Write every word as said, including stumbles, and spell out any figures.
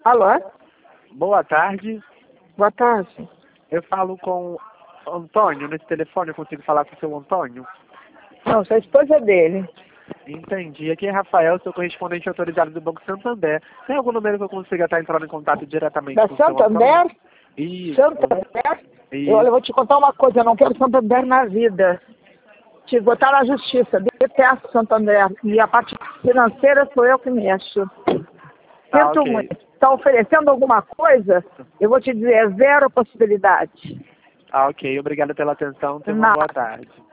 Alô? Boa tarde. Boa tarde. Eu falo com o Antônio nesse telefone. Eu consigo falar com o seu Antônio? Não, sou a esposa dele. Entendi. Aqui é Rafael, sou correspondente autorizado do Banco Santander. Tem algum número que eu consiga estar entrando em contato diretamente Da com o seu Santander? Antônio? Isso. Santander? Isso. Eu, olha, eu vou te contar uma coisa, eu não quero Santander na vida. Te botar na justiça, detesto Santander. E a parte financeira sou eu que mexo. Tá, Sinto ok. muito. Está oferecendo alguma coisa? Eu vou te dizer, é zero possibilidade. Ah, ok. Obrigado pela atenção. Tenha uma Não. boa tarde.